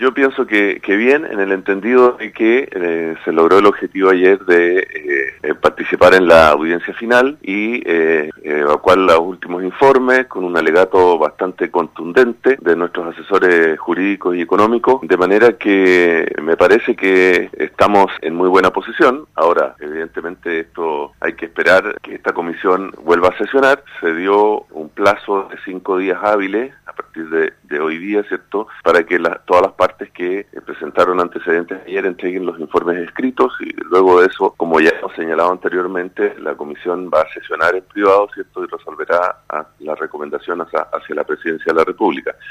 Yo pienso que bien, en el entendido de que se logró el objetivo ayer de participar en la audiencia final y evacuar los últimos informes con un alegato bastante contundente de nuestros asesores jurídicos y económicos, de manera que me parece que estamos en muy buena posición. Ahora, evidentemente esto hay que esperar que esta comisión vuelva a sesionar. Se dio un plazo de 5 días hábiles a partir de hoy día, ¿cierto?, para que todas las partes que presentaron antecedentes ayer entreguen los informes escritos, y luego de eso, como ya hemos señalado anteriormente, la comisión va a sesionar en privado, ¿cierto?, y resolverá la recomendación hacia la Presidencia de la República.